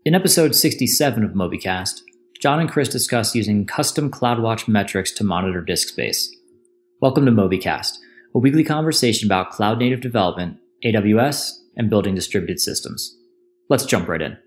In episode 67 of MobyCast, John and Chris discuss using custom CloudWatch metrics to monitor disk space. Welcome to MobyCast, a weekly conversation about cloud-native development, AWS, and building distributed systems. Let's jump right in.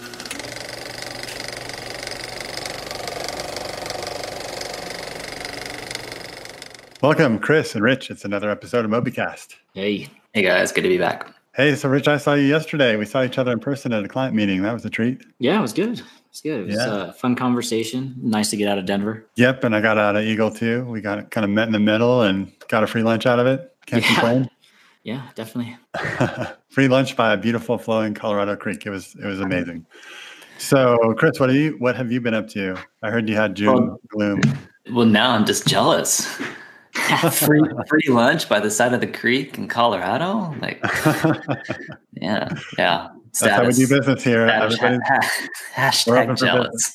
Welcome, Chris and Rich. It's another episode of MobyCast. Hey guys, good to be back. Hey, so Rich, I saw you yesterday. We saw each other in person at a client meeting. That was a treat. Yeah, it was good. It was a fun conversation. Nice to get out of Denver. Yep, and I got out of Eagle too. We got kind of met in the middle and got a free lunch out of it. Can't complain. Yeah, definitely. Free lunch by a beautiful flowing Colorado Creek. It was amazing. So, Chris, what have you been up to? I heard you had June gloom. Well, now I'm just jealous. free lunch by the side of the creek in Colorado, yeah. Status, that's how we do business here. Hashtag jealous.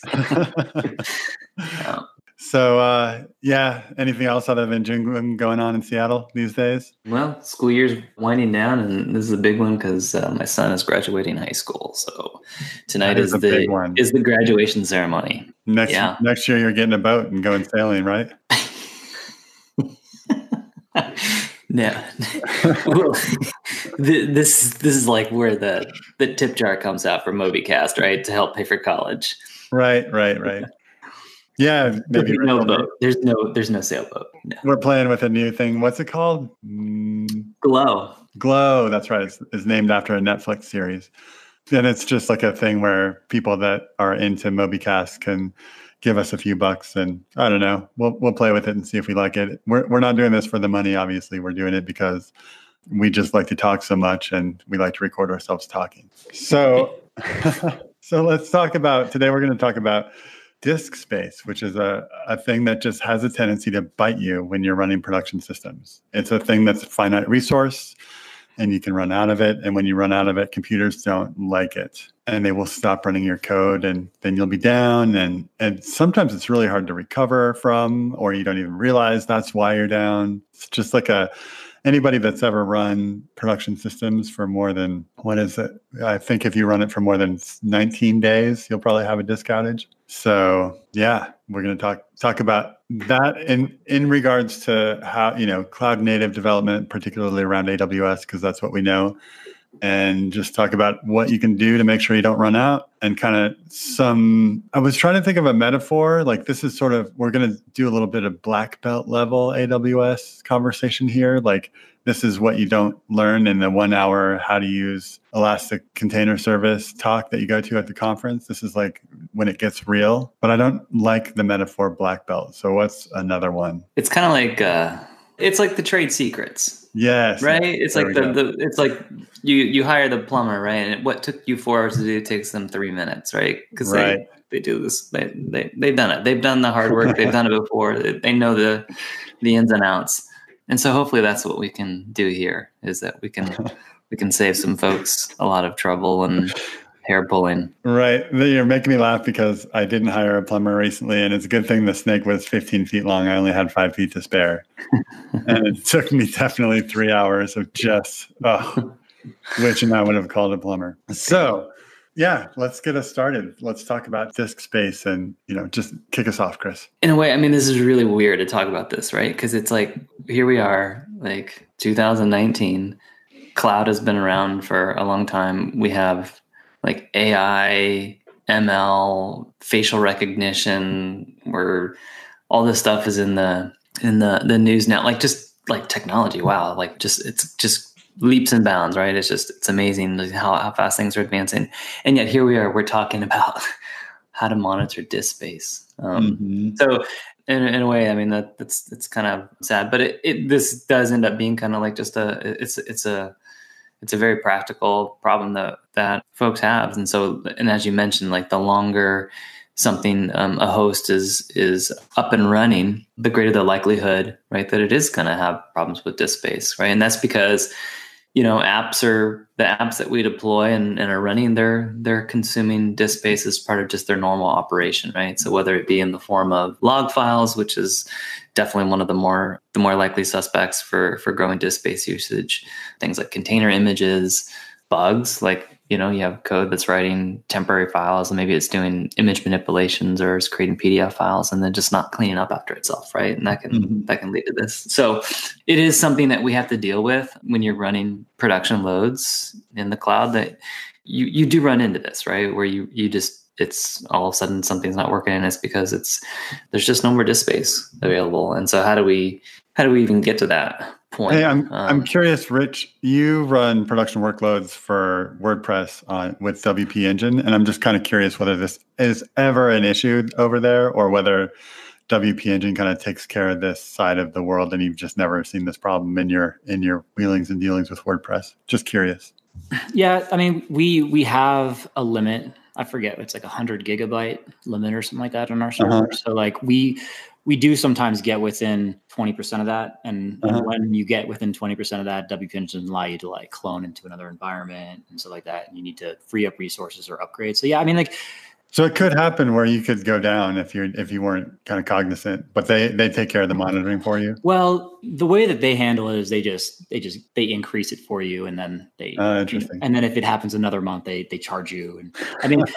So, anything else other than June gloom going on in Seattle these days? Well, school year's winding down, and this is a big one because my son is graduating high school. So tonight is the graduation ceremony. Next year, you're getting a boat and going sailing, right? Yeah. Well, this is like where the tip jar comes out for MobyCast, right? To help pay for college. Right. Yeah, maybe no boat. There's no sailboat. No. We're playing with a new thing. What's it called? Glow. That's right. It's named after a Netflix series. And it's just like a thing where people that are into MobyCast can give us a few bucks, and I don't know. We'll play with it and see if we like it. We're not doing this for the money, obviously. We're doing it because we just like to talk so much, and we like to record ourselves talking. So, let's talk about today. We're going to talk about disk space, which is a thing that just has a tendency to bite you when you're running production systems. It's a thing that's a finite resource, and you can run out of it. And when you run out of it, computers don't like it, and they will stop running your code, and then you'll be down. And sometimes it's really hard to recover from, or you don't even realize that's why you're down. It's just like anybody that's ever run production systems for more than, what is it? I think if you run it for more than 19 days, you'll probably have a disk outage. So yeah, we're going to talk about that in regards to how, cloud native development, particularly around AWS, because that's what we know, and just talk about what you can do to make sure you don't run out, and I was trying to think of a metaphor. Like, this is sort of, we're going to do a little bit of black belt level AWS conversation here. Like, this is what you don't learn in the 1 hour how to use Elastic Container Service talk that you go to at the conference. This is like when it gets real, but I don't like the metaphor black belt. So what's another one? It's kind of like, it's like the trade secrets. Yes. Right. It's like it's like you hire the plumber, right? And what took you 4 hours to do takes them 3 minutes, right? Because they do this. They've done it. They've done the hard work. They've done it before. They know the ins and outs. And so hopefully that's what we can do here, is that we can save some folks a lot of trouble and hair pulling. Right. You're making me laugh because I didn't hire a plumber recently, and it's a good thing the snake was 15 feet long. I only had 5 feet to spare. And it took me definitely 3 hours of just, wishing I would have called a plumber. So yeah, let's get us started. Let's talk about disk space and, just kick us off, Chris. In a way, I mean, this is really weird to talk about this, right? Because it's like, here we are, like 2019, cloud has been around for a long time. We have like AI, ML, facial recognition, where all this stuff is in the news now. Like, just like technology, wow! Like, it's just leaps and bounds, right? It's amazing how fast things are advancing. And yet here we are, we're talking about how to monitor disk space. So in a way, I mean, it's kind of sad, but this does end up being kind of like just it's a very practical problem that folks have. And as you mentioned, like, the longer something, a host is up and running, the greater the likelihood, right, that it is going to have problems with disk space, right? And that's because, apps that we deploy and are running, they're consuming disk space as part of just their normal operation, right? So whether it be in the form of log files, which is definitely one of the more likely suspects for growing disk space usage, things like container images, bugs like you have code that's writing temporary files, and maybe it's doing image manipulations or it's creating PDF files and then just not cleaning up after itself, right? And that can lead to this. So it is something that we have to deal with when you're running production loads in the cloud, that you do run into this, right? Where you just, it's all of a sudden something's not working, and it's because there's just no more disk space available. And so how do we even get to that point? Hey, I'm curious, Rich, you run production workloads for WordPress with WP Engine, and I'm just kind of curious whether this is ever an issue over there, or whether WP Engine kind of takes care of this side of the world and you've just never seen this problem in your wheelings and dealings with WordPress. Just curious. Yeah, I mean, we have a limit. I forget, it's like 100 gigabyte limit or something like that on our server. So like we do sometimes get within 20% of that. And when you get within 20% of that, WP Engine doesn't allow you to like clone into another environment and stuff like that. And you need to free up resources or upgrade. So yeah, I mean, like, so it could happen where you could go down if you weren't kind of cognizant, but they take care of the monitoring for you. Well, the way that they handle it is they increase it for you, and then interesting. And then if it happens another month, they charge you. And I mean,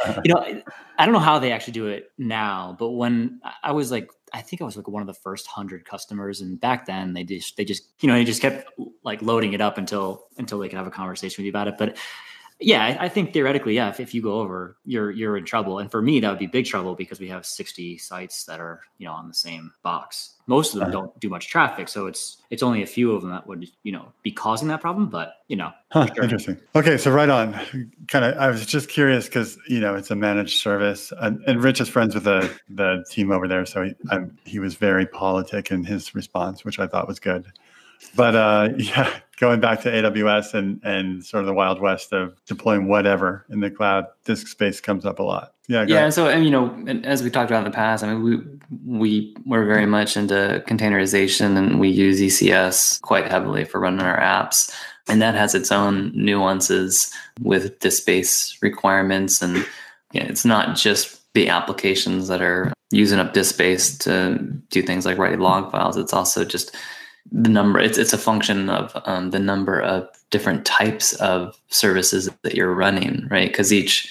I don't know how they actually do it now, but when I was like, I think I was like one of the first 100 customers, and back then they just kept like loading it up until they could have a conversation with you about it. But yeah, I think theoretically, yeah, if you go over, you're in trouble. And for me, that would be big trouble because we have 60 sites that are, on the same box. Most of them don't do much traffic, so it's only a few of them that would, be causing that problem. But sure. Interesting. Okay, so right on. I was just curious because it's a managed service, and Rich is friends with the team over there, so he was very politic in his response, which I thought was good. But going back to AWS and sort of the Wild West of deploying whatever in the cloud, disk space comes up a lot. Yeah. And so, and as we talked about in the past, I mean, we were very much into containerization, and we use ECS quite heavily for running our apps. And that has its own nuances with disk space requirements. And it's not just the applications that are using up disk space to do things like writing log files. It's also just the number. It's a function of the number of different types of services that you're running, right? Because each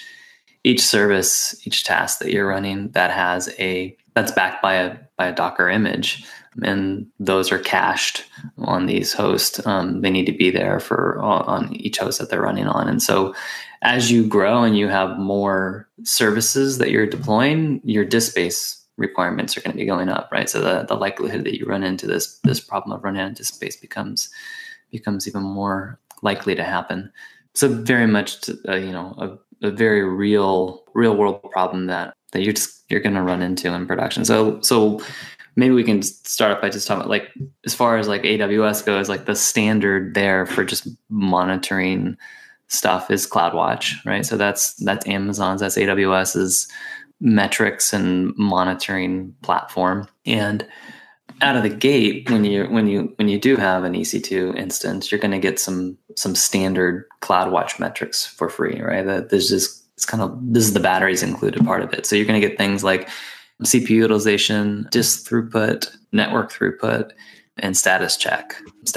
service, each task that you're running, that's backed by a Docker image, and those are cached on these hosts. They need to be there on each host that they're running on. And so, as you grow and you have more services that you're deploying, your disk space requirements are going to be going up, right? So the likelihood that you run into this problem of running out of disk space becomes even more likely to happen. So very much, a very real world problem that you're going to run into in production. So maybe we can start off by just talking about, like, as far as like AWS goes, like the standard there for just monitoring stuff is CloudWatch, right? So that's Amazon's, that's AWS's metrics and monitoring platform. And out of the gate, when you do have an EC2 instance, you're going to get some standard CloudWatch metrics for free, right? This is the batteries included part of it. So you're going to get things like CPU utilization, disk throughput, network throughput, and status check.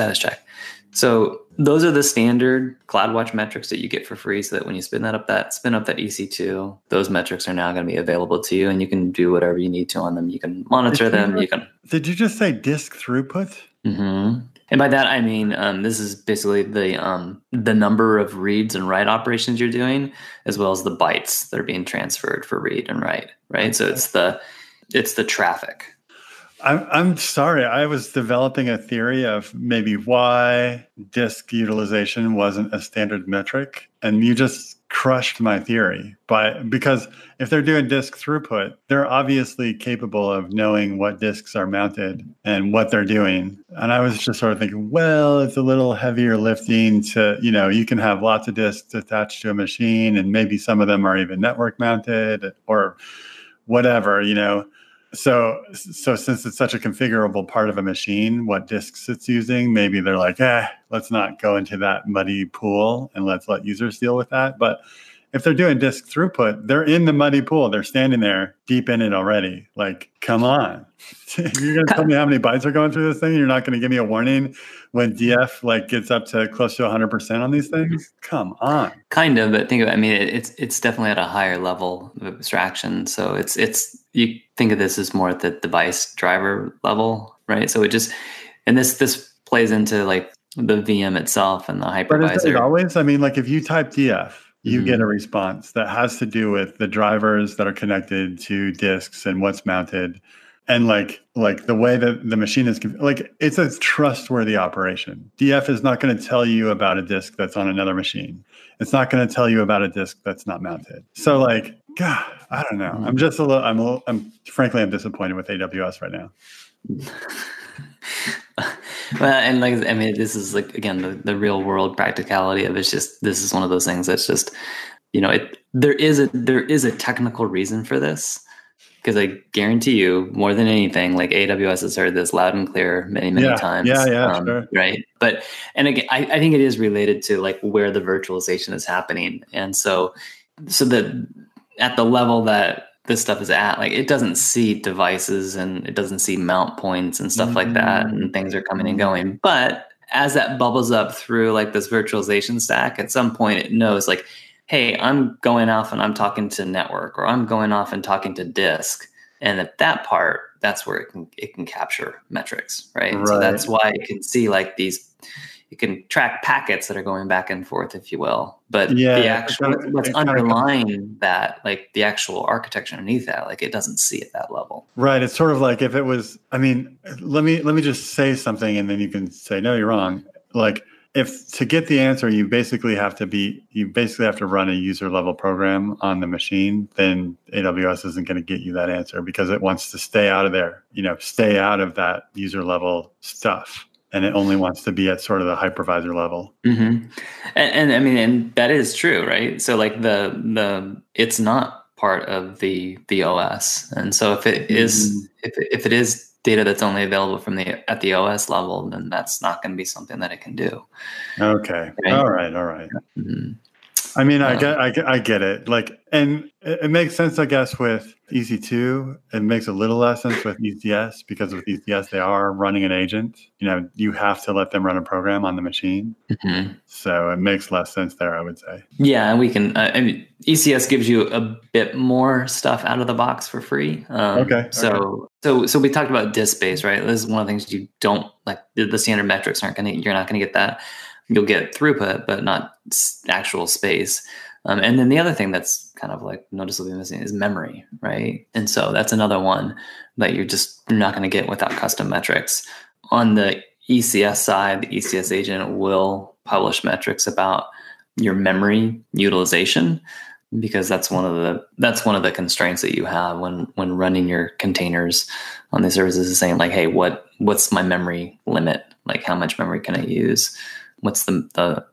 So those are the standard CloudWatch metrics that you get for free, so that when you spin up that EC2, those metrics are now going to be available to you, and you can do whatever you need to on them. You can monitor them. Did you just say disk throughput? Mm-hmm. And by that, I mean, this is basically the number of reads and write operations you're doing, as well as the bytes that are being transferred for read and write, right? So it's the traffic. I'm sorry. I was developing a theory of maybe why disk utilization wasn't a standard metric, and you just crushed my theory. Because if they're doing disk throughput, they're obviously capable of knowing what disks are mounted and what they're doing. And I was just sort of thinking, well, it's a little heavier lifting to, you can have lots of disks attached to a machine, and maybe some of them are even network mounted or whatever, So since it's such a configurable part of a machine, what disks it's using, maybe they're like, let's not go into that muddy pool and let's let users deal with that. But if they're doing disk throughput, they're in the muddy pool. They're standing there deep in it already. Like, come on. You're going to tell me how many bytes are going through this thing? You're not going to give me a warning when DF like gets up to close to 100% on these things? Come on. Kind of, but think of it. I mean, it's definitely at a higher level of abstraction. So it's you think of this as more at the device driver level, right? So it just, and this plays into like the VM itself and the hypervisor. But is it always? I mean, like if you type DF, you get a response that has to do with the drivers that are connected to disks and what's mounted. And like the way that the machine is, like, it's a trustworthy operation. DF is not going to tell you about a disk that's on another machine. It's not going to tell you about a disk that's not mounted. So like, God, I don't know. I'm just I'm frankly, I'm disappointed with AWS right now. Well, and like, I mean, this is like, again, the real world practicality of it's just, this is one of those things that's just, there is a technical reason for this. Because I guarantee you, more than anything, like AWS has heard this loud and clear many times. Sure. Right. But, and again, I think it is related to like where the virtualization is happening. And so that at the level that this stuff is at, like it doesn't see devices and it doesn't see mount points and stuff like that. And things are coming and going. But as that bubbles up through like this virtualization stack, at some point it knows like, hey, I'm going off and I'm talking to network, or I'm going off and talking to disk. And at that part, that's where it can capture metrics, right? So that's why it can see like it can track packets that are going back and forth, if you will. But the actual, what's underlying that, like the actual architecture underneath that, like it doesn't see at that level. Right. It's sort of like if it was, I mean, let me just say something and then you can say, no, you're wrong. Like, if to get the answer, you basically have to run a user level program on the machine, then AWS isn't going to get you that answer because it wants to stay out of there, stay out of that user level stuff. And it only wants to be at sort of the hypervisor level. Mm-hmm. And I mean, and that is true, right? So like it's not part of the OS. And so if it is, if it is data that's only available at the OS level, then that's not going to be something that it can do. Okay. Right? All right. Mm-hmm. I mean, I get it. Like, and it makes sense, I guess, with EC2. It makes a little less sense with ECS because with ECS, they are running an agent. You have to let them run a program on the machine. Mm-hmm. So it makes less sense there, I would say. Yeah, and we can. I mean, ECS gives you a bit more stuff out of the box for free. Okay. So we talked about disk space, right? This is one of the things you don't like. The standard metrics you're not going to get that. You'll get throughput, but not actual space. And then the other thing that's kind of like noticeably missing is memory, right? And so that's another one that you're not going to get without custom metrics. On the ECS side, the ECS agent will publish metrics about your memory utilization, because that's one of the constraints that you have when running your containers on these services, is saying like, hey, what's my memory limit? Like, how much memory can I use? What's the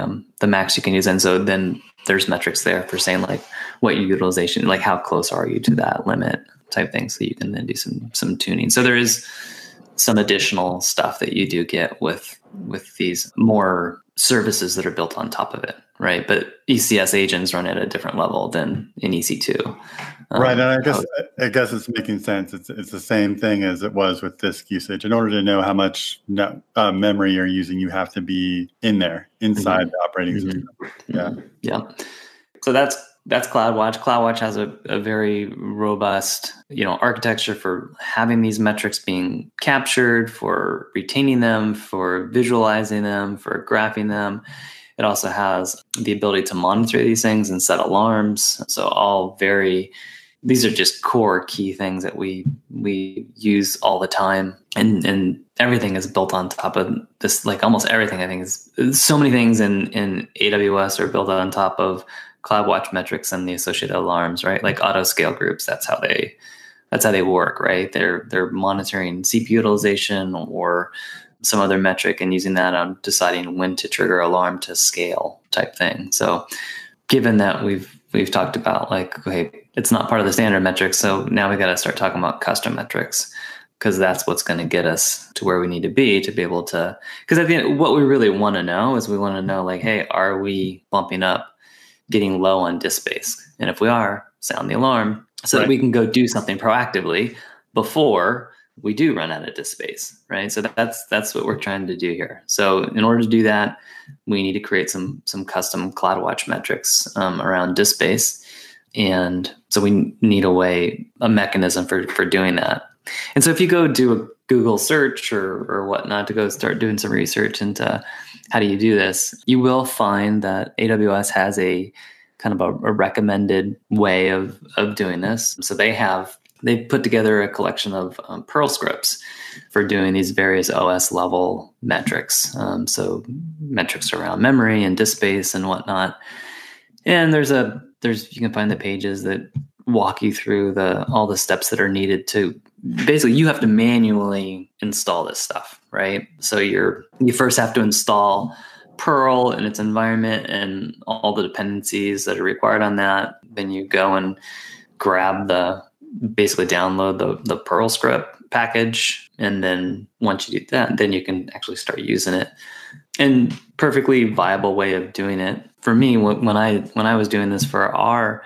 max you can use? And so then there's metrics there for saying like what your utilization, like how close are you to that limit type thing. So you can then do some tuning. So there is some additional stuff that you do get with these more services that are built on top of it, right? But ECS agents run at a different level than in EC2. Right, and I guess it's making sense. It's the same thing as it was with disk usage. In order to know how much memory you're using, you have to be inside the operating system. Yeah. So that's CloudWatch. CloudWatch has a very robust, architecture for having these metrics being captured, for retaining them, for visualizing them, for graphing them. It also has the ability to monitor these things and set alarms. So these are just core key things that we use all the time. And everything is built on top of this, like almost everything, I think, is so many things in AWS are built on top of CloudWatch metrics and the associated alarms, right? Like auto scale groups, that's how they work, right? They're monitoring CPU utilization or some other metric and using that on deciding when to trigger alarm to scale type thing. So given that we've talked about like, okay, it's not part of the standard metrics, so now we got to start talking about custom metrics, because that's what's going to get us to where we need to be able to, because at the end, what we really want to know is we want to know like, hey, are we bumping up getting low on disk space? And if we are, sound the alarm so Right. that we can go do something proactively before we do run out of disk space, right? So that's what we're trying to do here. So in order to do that, we need to create some custom CloudWatch metrics around disk space. And so we need a mechanism for doing that. And so if you go do a Google search or whatnot to go start doing some research into how do you do this, you will find that AWS has a kind of a recommended way of doing this. So they've put together a collection of Perl scripts for doing these various OS level metrics. So metrics around memory and disk space and whatnot. And you can find the pages that walk you through all the steps that are needed to basically, you have to manually install this stuff, right? So you first have to install Perl in its environment and all the dependencies that are required on that. Then you go and basically download the Perl script package. And then once you do that, then you can actually start using it. And perfectly viable way of doing it. For me, when I was doing this for our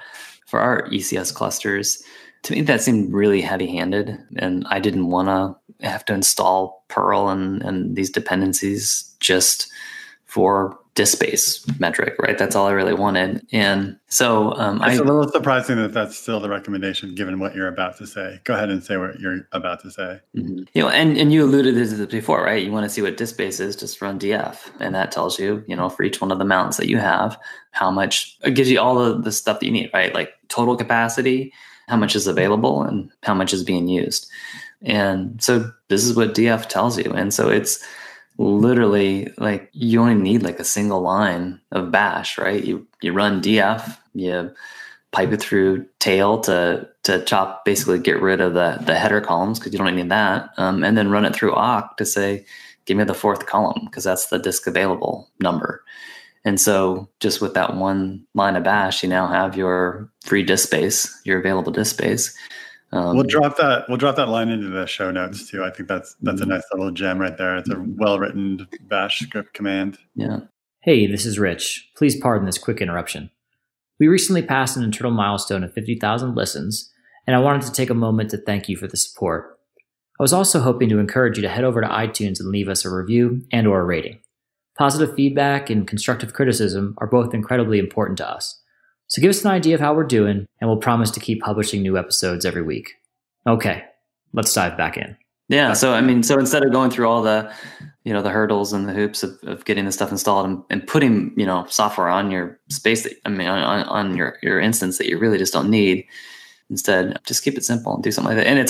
ECS clusters, to me that seemed really heavy-handed, and I didn't want to have to install Perl and these dependencies just for disk space metric, right? That's all I really wanted. And so it's a little surprising that that's still the recommendation given what you're about to say. Go ahead and say what you're about to say. Mm-hmm. And you alluded to this before, right? You want to see what disk space is, just run df. And that tells you, for each one of the mounts that you have, how much, it gives you all the stuff that you need, right? Like total capacity, how much is available and how much is being used. And so this is what df tells you. And so it's literally like you only need like a single line of bash, right? You run df, you pipe it through tail to chop, basically get rid of the header columns because you don't need that, and then run it through awk to say, give me the fourth column because that's the disk available number. And so just with that one line of bash, you now have your free disk space, your available disk space. We'll drop that line into the show notes too. I think that's a nice little gem right there. It's a well-written bash script command. Yeah. Hey, this is Rich. Please pardon this quick interruption. We recently passed an internal milestone of 50,000 listens, and I wanted to take a moment to thank you for the support. I was also hoping to encourage you to head over to iTunes and leave us a review and/or a rating. Positive feedback and constructive criticism are both incredibly important to us. So give us an idea of how we're doing, and we'll promise to keep publishing new episodes every week. Okay, let's dive back in. Yeah. So instead of going through all the, the hurdles and the hoops of getting the stuff installed and putting, software on your space, on your instance that you really just don't need, instead just keep it simple and do something like that. And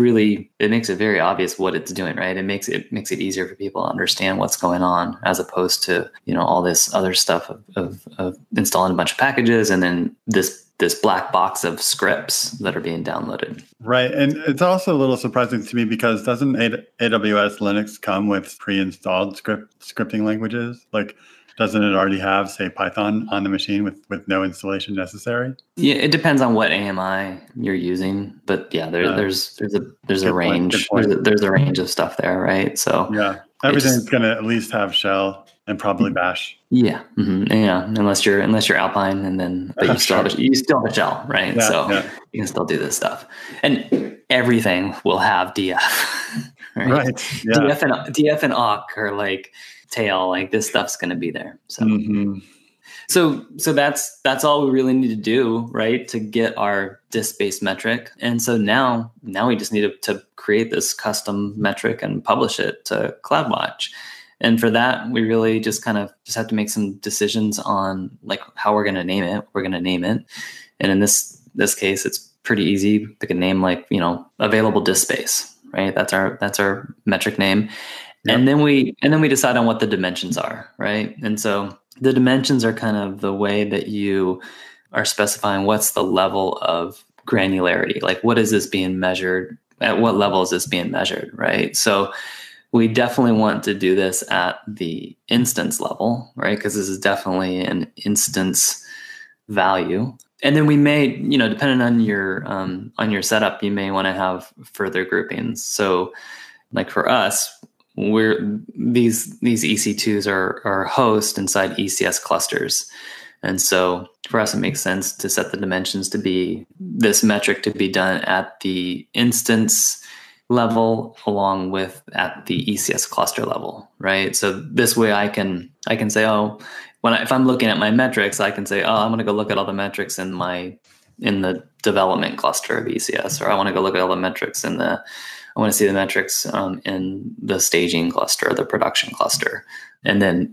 it makes it very obvious what it's doing, right? It makes it easier for people to understand what's going on as opposed to, all this other stuff of installing a bunch of packages and then this black box of scripts that are being downloaded. Right. And it's also a little surprising to me because doesn't AWS Linux come with pre-installed scripting languages? Like, doesn't it already have, say, Python on the machine with no installation necessary? Yeah, it depends on what AMI you're using, but yeah, there's a range. There's a range of stuff there, right? So yeah, everything's going to at least have shell and probably bash. Yeah, mm-hmm. Yeah, unless you're Alpine, and then but you still have a shell, right? Yeah, so yeah. You can still do this stuff, and everything will have DF, right? Yeah. DF and awk are like tail, like this stuff's going to be there. So, so that's all we really need to do, right, to get our disk space metric. And so now we just need to create this custom metric and publish it to CloudWatch. And for that, we really just have to make some decisions on like how we're going to name it. We're going to name it, and in this case, it's pretty easy. Pick a name like available disk space, right? That's our metric name. Yep. And then we decide on what the dimensions are, right? And so the dimensions are kind of the way that you are specifying what's the level of granularity. Like, what is this being measured? At what level is this being measured, right? So we definitely want to do this at the instance level, right? Because this is definitely an instance value. And then we may, depending on your setup, you may want to have further groupings. So like for us, these EC2s are host inside ECS clusters. And so for us, it makes sense to set the dimensions to be this metric to be done at the instance level along with at the ECS cluster level, right? So this way I can say, if I'm looking at my metrics, I can say, I'm going to go look at all the metrics in the development cluster of ECS, or I want to go look at all the metrics I want to see the metrics in the staging cluster, the production cluster. And then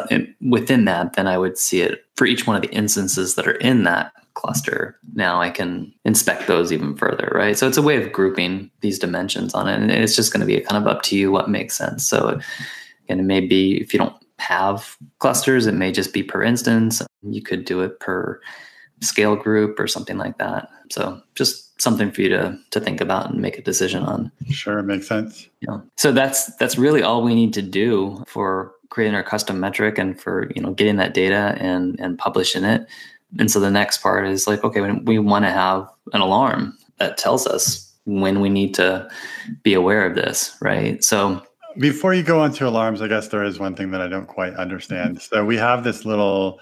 within that, then I would see it for each one of the instances that are in that cluster. Now I can inspect those even further, right? So it's a way of grouping these dimensions on it. And it's just going to be kind of up to you what makes sense. So, and it may be, if you don't have clusters, it may just be per instance. You could do it per scale group or something like that. So just something for you to think about and make a decision on. Sure, makes sense. So that's really all we need to do for creating our custom metric and for getting that data and publishing it. And so the next part is like, okay, we want to have an alarm that tells us when we need to be aware of this, right? So before you go on to alarms, I guess there is one thing that I don't quite understand. So we have this little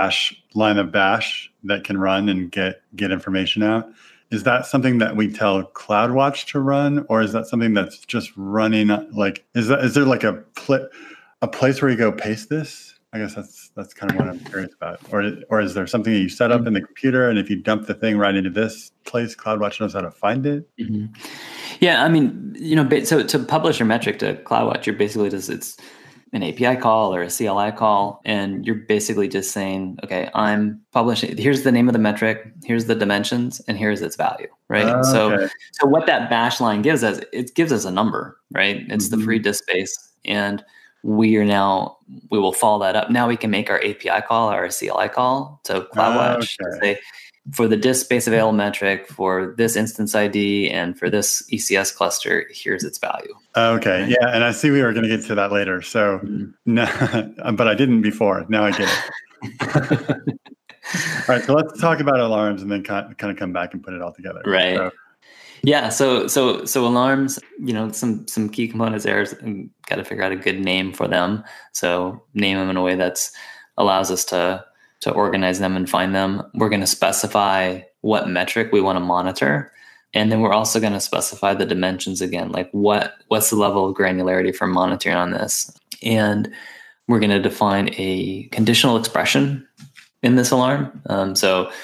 line of bash that can run and get information out. Is that something that we tell CloudWatch to run, or is that something that's just running? Like, is there like a place where you go paste this? I guess that's kind of what I'm curious about. Or is there something that you set up in the computer, and if you dump the thing right into this place, CloudWatch knows how to find it? Mm-hmm. Yeah, I mean, so to publish your metric to CloudWatch, you're basically it's an API call or a CLI call, and you're basically just saying, okay, I'm publishing, here's the name of the metric, here's the dimensions, and here's its value, right? Okay. So what that bash line gives us, it gives us a number, right? It's the free disk space, and we will follow that up. Now we can make our API call or our CLI call to CloudWatch to say, for the disk space available metric, for this instance ID, and for this ECS cluster, here's its value. Okay. Right? Yeah. And I see we were going to get to that later. So, no, but I didn't before. Now I get it. All right. So let's talk about alarms and then kind of come back and put it all together. Right. Yeah. So alarms, some key components there is got to figure out a good name for them. So name them in a way that's allows us to organize them and find them. We're going to specify what metric we want to monitor. And then we're also going to specify the dimensions again, like what's the level of granularity for monitoring on this. And we're going to define a conditional expression in this alarm. And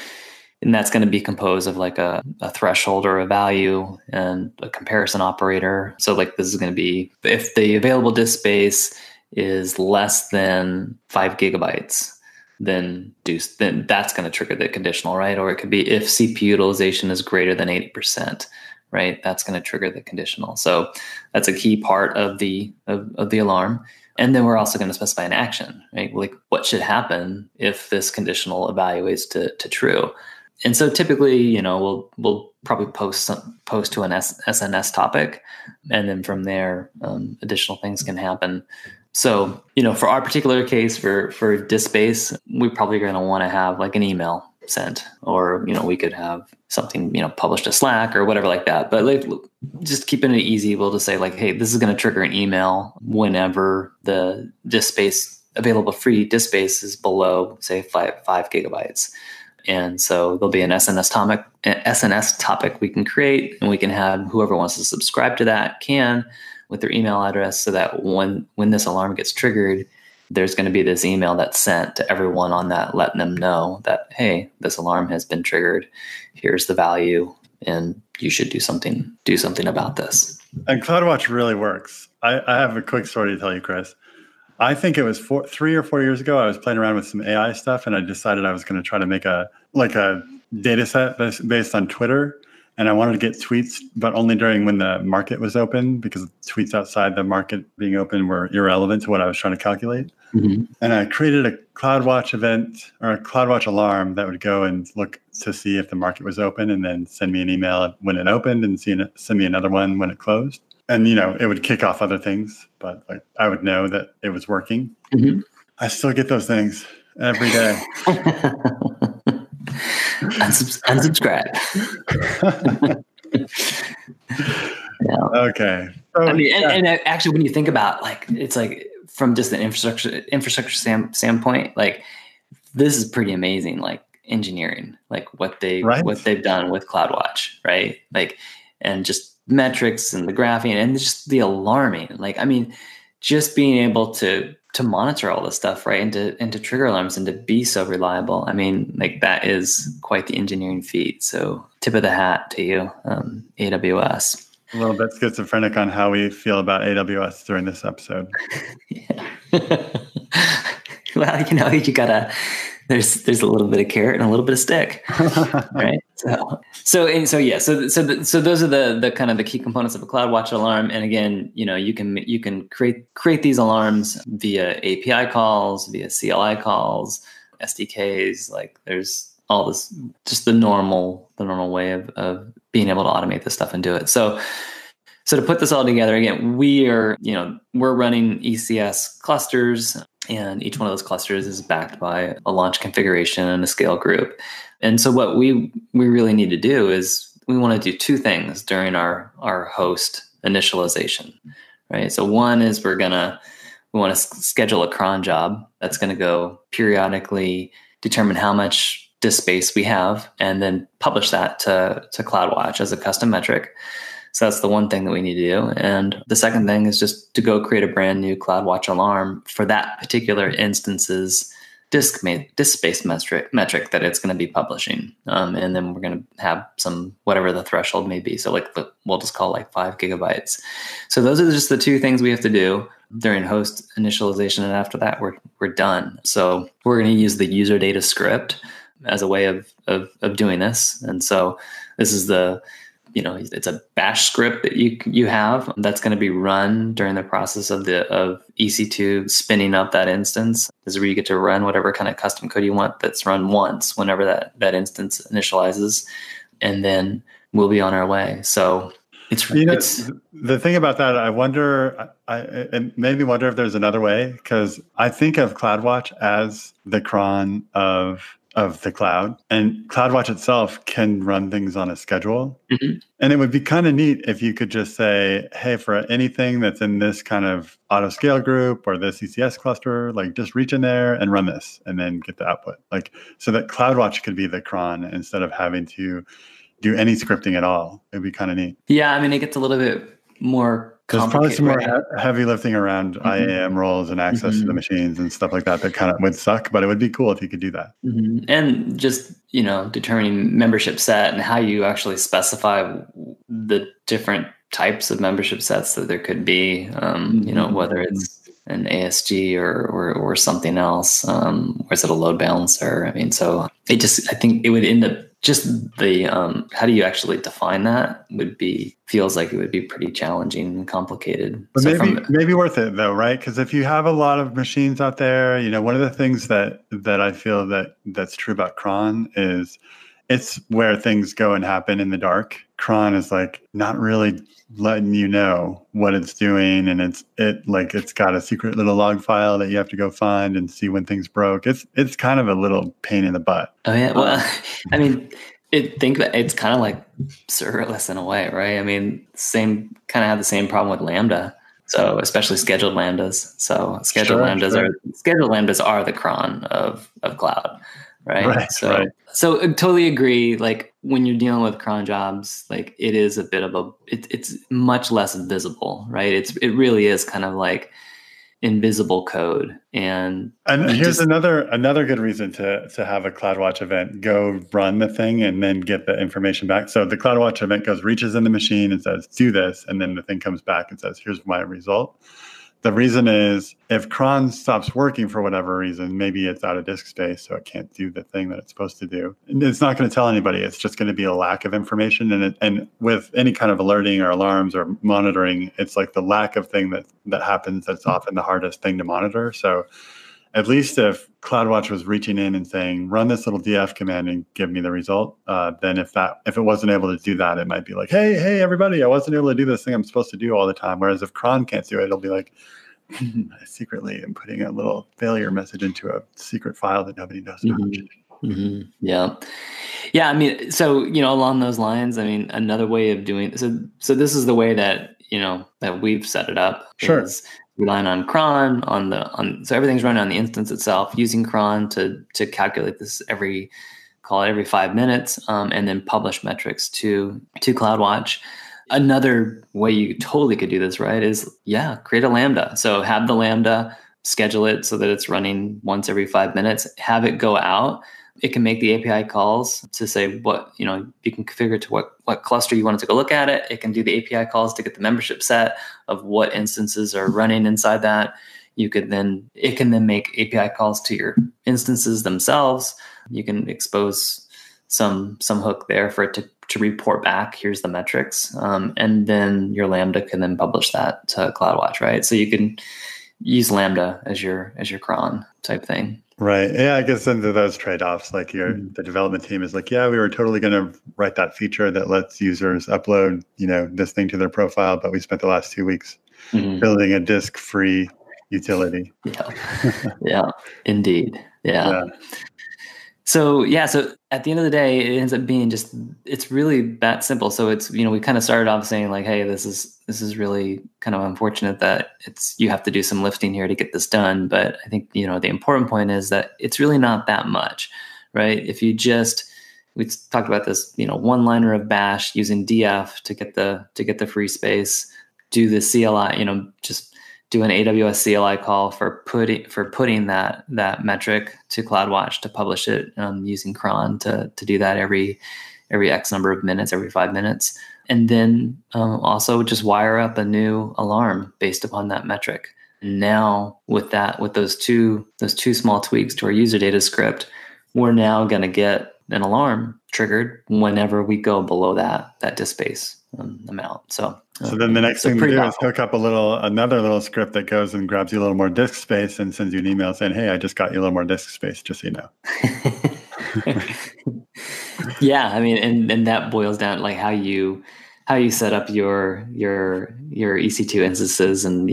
that's going to be composed of like a threshold or a value and a comparison operator. So like this is going to be, if the available disk space is less than 5 gigabytes, then that's going to trigger the conditional, right? Or it could be if CPU utilization is greater than 80%, right? That's going to trigger the conditional. So that's a key part of the alarm. And then we're also going to specify an action, right? Like what should happen if this conditional evaluates to true. And so typically, we'll probably post to an SNS topic, and then from there, additional things can happen. So, for our particular case, for disk space, we're probably going to want to have like an email sent, or, we could have something, published to Slack or whatever like that. But like, just keeping it easy, we'll just say like, hey, this is going to trigger an email whenever the disk space, available free disk space is below, say, 5 gigabytes. And so there'll be an SNS topic we can create, and we can have whoever wants to subscribe to that can with their email address, so that when this alarm gets triggered, there's going to be this email that's sent to everyone on that, letting them know that, hey, this alarm has been triggered. Here's the value, and you should do something about this. And CloudWatch really works. I have a quick story to tell you, Chris. I think it was 3 or 4 years ago, I was playing around with some AI stuff, and I decided I was going to try to make a data set based on Twitter. And I wanted to get tweets, but only during when the market was open, because tweets outside the market being open were irrelevant to what I was trying to calculate. Mm-hmm. And I created a CloudWatch event or a CloudWatch alarm that would go and look to see if the market was open, and then send me an email when it opened and send me another one when it closed. And, it would kick off other things, but like I would know that it was working. Mm-hmm. I still get those things every day. Unsubscribe. Yeah. Okay. So, I mean, and actually, when you think about it's like from just an infrastructure standpoint, like this is pretty amazing, like engineering, like what they've done with CloudWatch, right? Like, and just metrics and the graphing and just the alarming, like, I mean, just being able to monitor all this stuff, right? And to trigger alarms and to be so reliable. I mean, like that is quite the engineering feat. So tip of the hat to you, AWS. A little bit schizophrenic on how we feel about AWS during this episode. Yeah. Well, you gotta, there's a little bit of carrot and a little bit of stick, right? So those are the kind of the key components of a CloudWatch alarm. And again, you can create these alarms via API calls, via CLI calls, SDKs. Like there's all this, just the normal way of being able to automate this stuff and do it. So to put this all together, again, we're running ECS clusters, and each one of those clusters is backed by a launch configuration and a scale group. And so what we really need to do is we want to do two things during our host initialization, right? So one is we want to schedule a cron job that's going to go periodically determine how much disk space we have, and then publish that to CloudWatch as a custom metric. So that's the one thing that we need to do. And the second thing is just to go create a brand new CloudWatch alarm for that particular instance's disk space metric that it's going to be publishing. And then we're going to have some, whatever the threshold may be. So we'll just call 5 gigabytes. So those are just the two things we have to do during host initialization. And after that, we're done. So we're going to use the user data script as a way of doing this. And so this is it's a bash script that you have that's going to be run during the process of EC2 spinning up that instance. This is where you get to run whatever kind of custom code you want that's run once whenever that instance initializes, and then we'll be on our way. So it's the thing about that. I wonder, it made me wonder if there's another way, because I think of CloudWatch as the cron of the cloud, and CloudWatch itself can run things on a schedule. Mm-hmm. And it would be kind of neat if you could just say, hey, for anything that's in this kind of auto scale group or this ECS cluster, just reach in there and run this and then get the output. So that CloudWatch could be the cron instead of having to do any scripting at all. It'd be kind of neat. Yeah. I mean, it gets a little bit more there's probably some more heavy lifting around IAM roles and access to the machines and stuff like that kind of would suck, but it would be cool if you could do that. Mm-hmm. And just, determining membership set and how you actually specify the different types of membership sets that there could be, whether it's an ASG or something else, or is it a load balancer? I mean, so I think it would end up just the how do you actually define that feels like it would be pretty challenging and complicated. But maybe worth it though, right? Because if you have a lot of machines out there, one of the things that I feel that's true about cron is it's where things go and happen in the dark. Cron is not really letting you know what it's doing, and it's got a secret little log file that you have to go find and see when things broke. It's kind of a little pain in the butt. Oh yeah, well, I mean, it's kind of like serverless in a way, right? I mean, have the same problem with Lambda. So especially scheduled lambdas. So scheduled lambdas are the cron of cloud. Right. So I totally agree. When you're dealing with cron jobs, it is a bit of it's much less visible, right? It really is kind of like invisible code. And here's another good reason to have a CloudWatch event. Go run the thing and then get the information back. So the CloudWatch event reaches in the machine and says, do this. And then the thing comes back and says, here's my result. The reason is if cron stops working for whatever reason, maybe it's out of disk space, so it can't do the thing that it's supposed to do. And it's not going to tell anybody. It's just going to be a lack of information. And with any kind of alerting or alarms or monitoring, it's the lack of thing that happens that's often the hardest thing to monitor. So at least if CloudWatch was reaching in and saying, run this little df command and give me the result, then if it wasn't able to do that, it might be hey, everybody, I wasn't able to do this thing I'm supposed to do all the time. Whereas if cron can't do it, it'll be I secretly am putting a little failure message into a secret file that nobody knows about. Mm-hmm. Yeah. I mean, so, along those lines, I mean, another way of doing, so this is the way that, that we've set it up Sure. is relying on cron so everything's running on the instance itself, using cron to calculate this every 5 minutes, and then publish metrics to CloudWatch. Another way you totally could do this, right, is create a Lambda. So have the Lambda, schedule it so that it's running once every 5 minutes, have it go out. It can make the API calls to say what, you can configure it to what cluster you want it to go look at it. It can do the API calls to get the membership set of what instances are running inside that. It can then make API calls to your instances themselves. You can expose some hook there for it to report back, here's the metrics. And then your Lambda can then publish that to CloudWatch, right? So you can use Lambda as your cron type thing. Right. Yeah, I guess into those trade-offs, like the development team is like, we were totally going to write that feature that lets users upload, this thing to their profile, but we spent the last 2 weeks building a disk-free utility. Yeah, indeed. Yeah. So at the end of the day, it ends up being it's really that simple. So it's, we kind of started off saying like, hey, this is really kind of unfortunate that you have to do some lifting here to get this done. But I think, the important point is that it's really not that much, right? If you we talked about this, one-liner of bash using df to get the free space, do the CLI, just do an AWS CLI call for putting that metric to CloudWatch to publish it, using cron to do that every X number of minutes, every 5 minutes, and then also just wire up a new alarm based upon that metric. And now with those two small tweaks to our user data script, we're now going to get an alarm triggered whenever we go below that disk space amount. So then the next thing to do is hook up another little script that goes and grabs you a little more disk space and sends you an email saying, hey, I just got you a little more disk space, just so you know. Yeah, I mean, and that boils down like how you set up your EC2 instances, and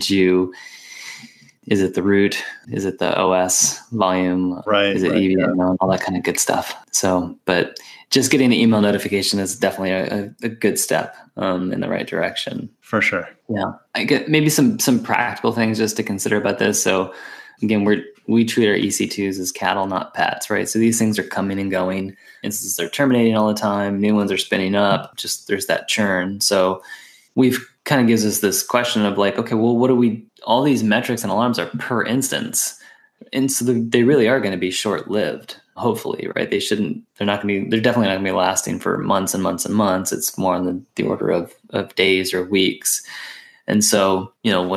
is it the root? Is it the OS volume? Right. Is it EVM? All that kind of good stuff. So, but just getting the email notification is definitely a good step in the right direction. For sure. Yeah. I get maybe some practical things just to consider about this. So again, we treat our EC2s as cattle, not pets, right? So these things are coming and going. Instances are terminating all the time. New ones are spinning up. Just there's that churn. So we've kind of gives us this question of like, okay, well, all these metrics and alarms are per instance. And so they really are going to be short-lived, hopefully, right? They're definitely not going to be lasting for months and months and months. It's more on the order of days or weeks. And so,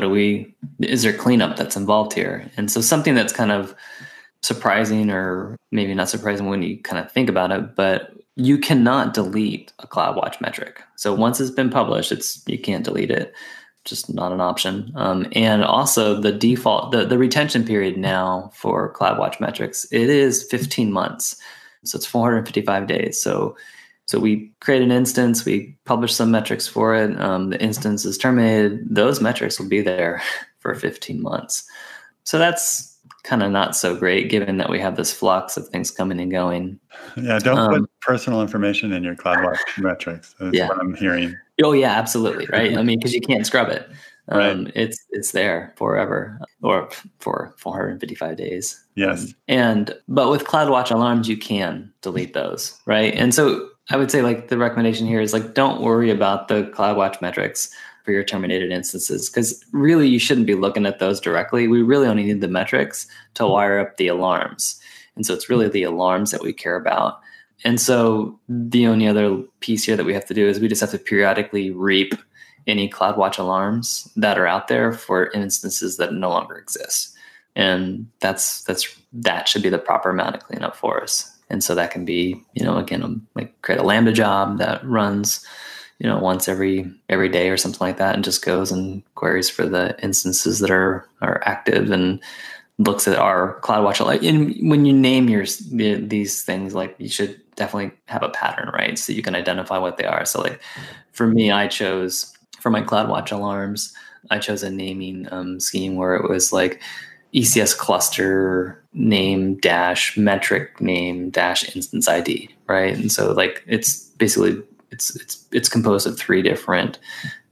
is there cleanup that's involved here? And so something that's kind of surprising, or maybe not surprising when you kind of think about it, but you cannot delete a CloudWatch metric. So once it's been published, you can't delete it. Just not an option. And also the default, the retention period now for CloudWatch metrics, it is 15 months. So it's 455 days. So we create an instance, we publish some metrics for it. The instance is terminated. Those metrics will be there for 15 months. So that's kind of not so great, given that we have this flux of things coming and going. Yeah, don't put personal information in your CloudWatch metrics. That's what I'm hearing. Oh yeah, absolutely. Right. I mean, because you can't scrub it. Right. It's there forever, or for 455 days. Yes. But with CloudWatch alarms, you can delete those. Right. And so I would say like the recommendation here is like, don't worry about the CloudWatch metrics for your terminated instances, because really you shouldn't be looking at those directly. We really only need the metrics to wire up the alarms. And so it's really the alarms that we care about. And so the only other piece here that we have to do is we just have to periodically reap any CloudWatch alarms that are out there for instances that no longer exist. And that should be the proper amount of cleanup for us. And so that can be, again, like create a Lambda job that runs, once every day or something like that, and just goes and queries for the instances that are active and looks at our CloudWatch. And when you name these things, like you should definitely have a pattern, right? So you can identify what they are. So like for me, for my CloudWatch alarms, I chose a naming scheme where it was like ECS cluster name dash metric name dash instance ID, right? And so like it's basically it's composed of 3 different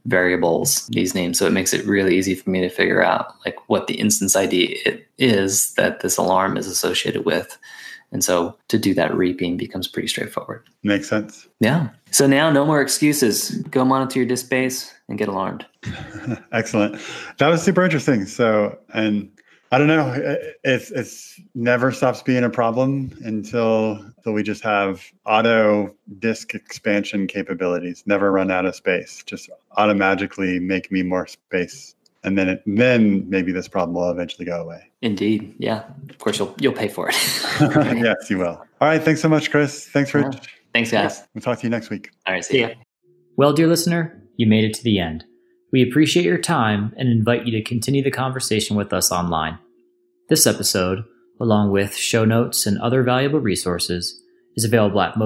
variables, these names. So it makes it really easy for me to figure out like what the instance ID it is that this alarm is associated with. And so to do that reaping becomes pretty straightforward. Makes sense. Yeah. So now no more excuses. Go monitor your disk space and get alarmed. Excellent. That was super interesting. So, and I don't know, it's never stops being a problem until we just have auto disk expansion capabilities, never run out of space, just automatically make me more space. And then maybe this problem will eventually go away. Indeed. Yeah. Of course, you'll pay for it. Yes, you will. All right. Thanks so much, Chris. Thanks, Rich. Yeah. Thanks, guys. We'll talk to you next week. All right. See ya. Well, dear listener, you made it to the end. We appreciate your time and invite you to continue the conversation with us online. This episode, along with show notes and other valuable resources, is available at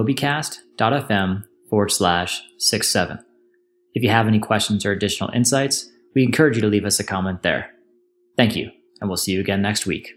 mobicast.fm/67. If you have any questions or additional insights, we encourage you to leave us a comment there. Thank you, and we'll see you again next week.